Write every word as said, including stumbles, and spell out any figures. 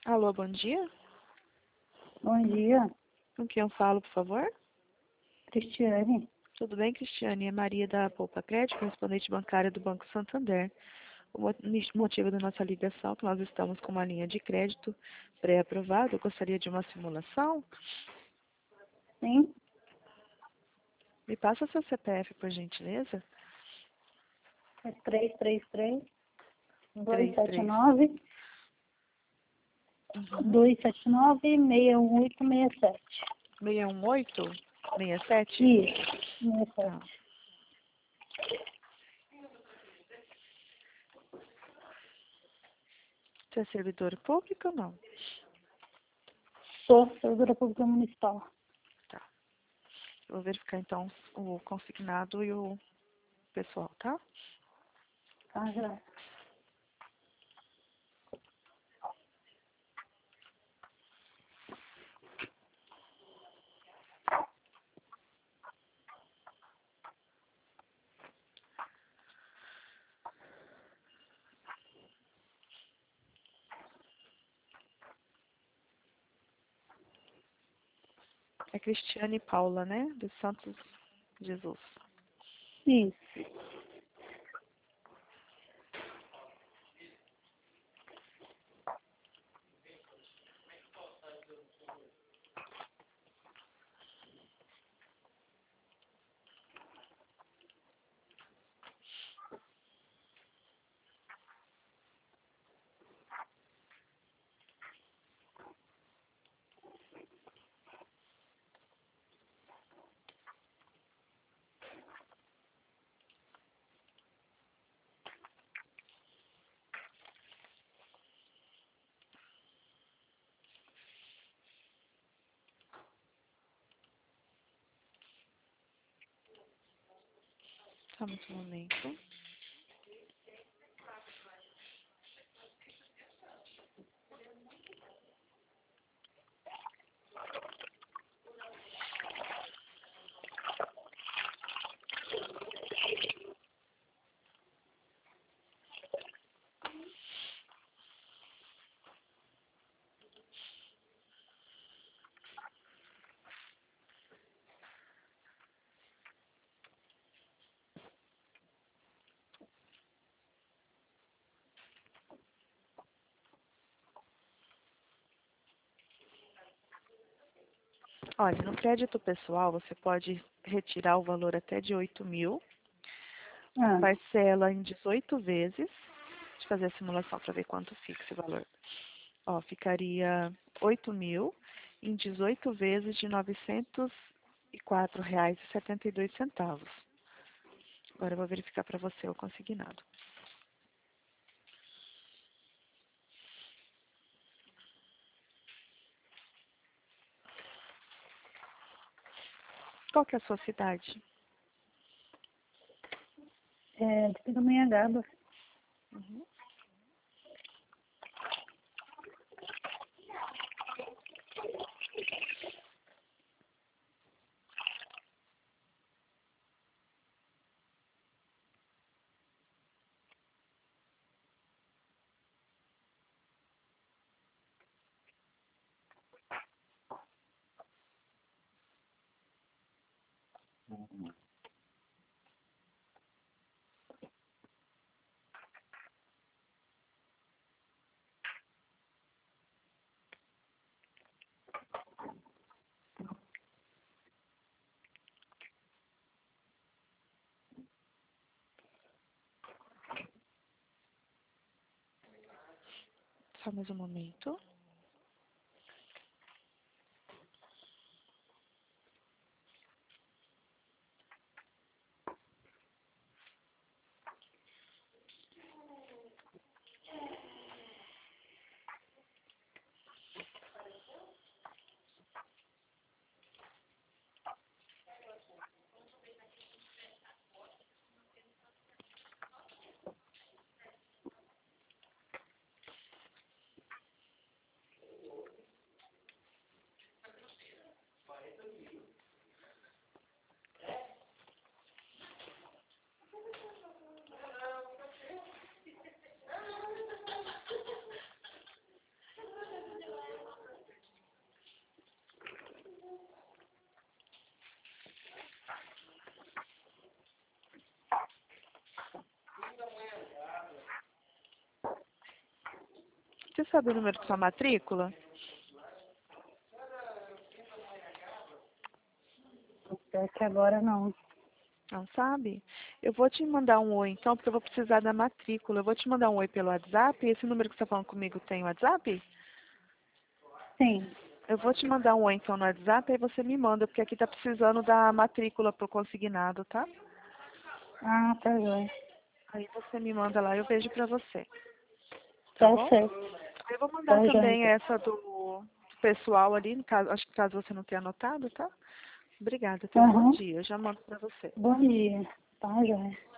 Alô, bom dia. Bom dia, Com quem eu falo, por favor? Cristiane. Tudo bem, Cristiane? É Maria da Poupa Crédito, correspondente bancária do Banco Santander. O mo- motivo da nossa ligação é que nós estamos com uma linha de crédito pré-aprovada. Eu gostaria de uma simulação. Sim, Me passa seu C P F, por gentileza. é três três três, dois Três sete três. nove, Uhum. dois sete nove, seis um oito, seis sete. seis um oito, seis sete. Isso, seis Tá. sete. Você é servidor público ou não? Sou servidora pública municipal. Tá. Eu vou verificar então o consignado e o pessoal, tá? Tá, já. É Cristiane Paula, né? De Santos Jesus. Isso. Só mais um momento. Olha, no crédito pessoal você pode retirar o valor até de oito mil, Ah, parcela em dezoito vezes. Deixa eu fazer a simulação para ver quanto fica esse valor. Ó, ficaria oito mil em dezoito vezes de novecentos e quatro reais e setenta e dois centavos. Agora eu vou verificar para você o consignado. Qual que é a sua cidade? é de Pindamonhangaba. Uhum. Só mais um momento. Você sabe o número da sua matrícula? É que agora não. Não sabe? Eu vou te mandar um oi então, porque eu vou precisar da matrícula. Eu vou te mandar um oi pelo WhatsApp. Esse número que você está falando comigo tem WhatsApp? Sim. Eu vou te mandar um oi então no WhatsApp, aí você me manda, porque aqui tá precisando da matrícula pro consignado, tá? Ah, tá joia. Aí você me manda lá e eu vejo pra você. Tá Tá bom? certo. Aí eu vou mandar Tá joia, também então. essa do, do pessoal ali, no caso, acho que caso você não tenha anotado, tá? Obrigada, tenha um bom Aham. dia. Eu já mando pra você. Bom dia. Tá joia.